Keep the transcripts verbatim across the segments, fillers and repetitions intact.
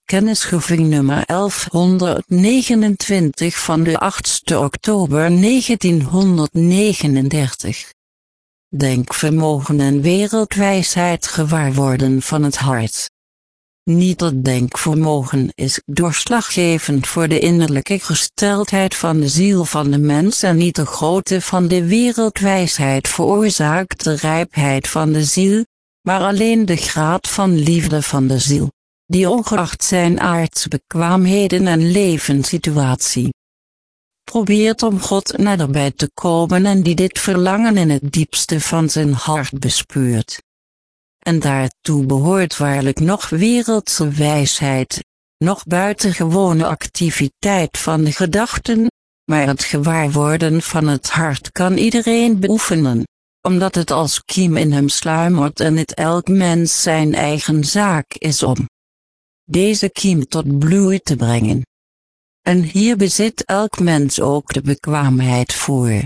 Kennisgeving nummer elfhonderdnegenentwintig van de achtste oktober negentienhonderdnegenendertig. Denkvermogen en wereldwijsheid gewaarworden van het hart. Niet het denkvermogen is doorslaggevend voor de innerlijke gesteldheid van de ziel van de mens en niet de grootte van de wereldwijsheid veroorzaakt de rijpheid van de ziel, maar alleen de graad van liefde van de ziel, die ongeacht zijn aardse bekwaamheden en levenssituatie probeert om God naderbij te komen en die dit verlangen in het diepste van zijn hart bespeurt. En daartoe behoort waarlijk nog wereldse wijsheid, nog buitengewone activiteit van de gedachten, maar het gewaarworden van het hart kan iedereen beoefenen, omdat het als kiem in hem sluimert en het elk mens zijn eigen zaak is om deze kiem tot bloei te brengen. En hier bezit elk mens ook de bekwaamheid voor.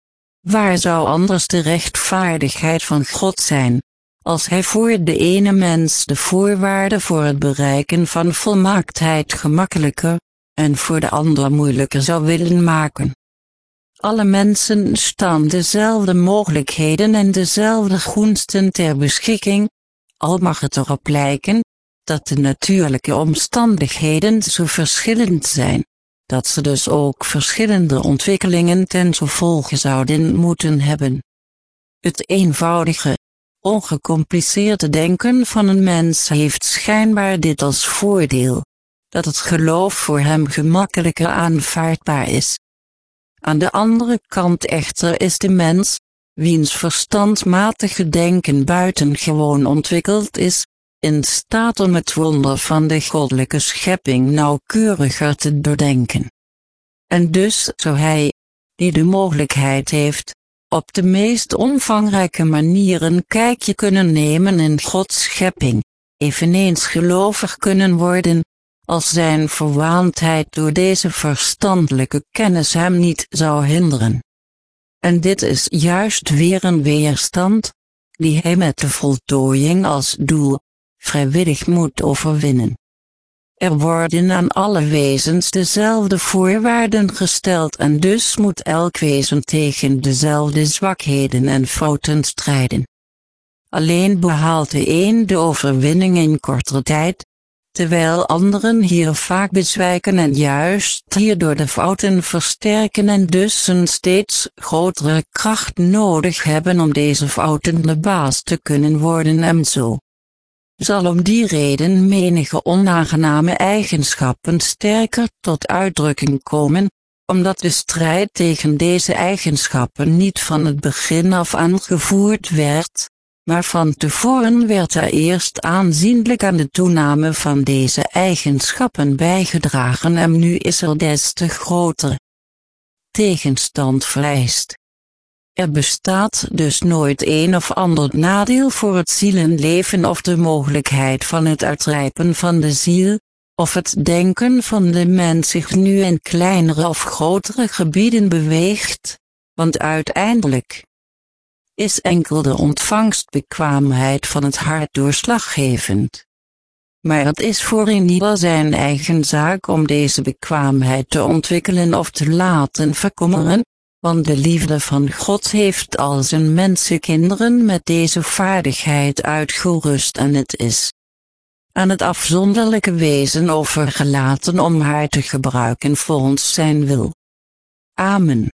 Waar zou anders de rechtvaardigheid van God zijn, als hij voor de ene mens de voorwaarde voor het bereiken van volmaaktheid gemakkelijker, en voor de ander moeilijker zou willen maken? Alle mensen staan dezelfde mogelijkheden en dezelfde gunsten ter beschikking, al mag het erop lijken, dat de natuurlijke omstandigheden zo verschillend zijn, dat ze dus ook verschillende ontwikkelingen ten gevolge zouden moeten hebben. Het eenvoudige, ongecompliceerde denken van een mens heeft schijnbaar dit als voordeel, dat het geloof voor hem gemakkelijker aanvaardbaar is. Aan de andere kant echter is de mens, wiens verstandmatige denken buitengewoon ontwikkeld is, in staat om het wonder van de goddelijke schepping nauwkeuriger te doordenken. En dus zou hij, die de mogelijkheid heeft, op de meest omvangrijke manier een kijkje kunnen nemen in Gods schepping, eveneens gelovig kunnen worden, als zijn verwaandheid door deze verstandelijke kennis hem niet zou hinderen. En dit is juist weer een weerstand, die hij met de voltooiing als doel vrijwillig moet overwinnen. Er worden aan alle wezens dezelfde voorwaarden gesteld en dus moet elk wezen tegen dezelfde zwakheden en fouten strijden. Alleen behaalt de een de overwinning in kortere tijd, terwijl anderen hier vaak bezwijken en juist hierdoor de fouten versterken en dus een steeds grotere kracht nodig hebben om deze fouten de baas te kunnen worden en zo zal om die reden menige onaangename eigenschappen sterker tot uitdrukking komen, omdat de strijd tegen deze eigenschappen niet van het begin af aan gevoerd werd, maar van tevoren werd er eerst aanzienlijk aan de toename van deze eigenschappen bijgedragen en nu is er des te groter tegenstand vereist. Er bestaat dus nooit een of ander nadeel voor het zielenleven of de mogelijkheid van het uitrijpen van de ziel, of het denken van de mens zich nu in kleinere of grotere gebieden beweegt, want uiteindelijk is enkel de ontvangstbekwaamheid van het hart doorslaggevend. Maar het is voor ieder zijn eigen zaak om deze bekwaamheid te ontwikkelen of te laten verkommeren, want de liefde van God heeft al zijn mensenkinderen met deze vaardigheid uitgerust en het is aan het afzonderlijke wezen overgelaten om haar te gebruiken volgens zijn wil. Amen.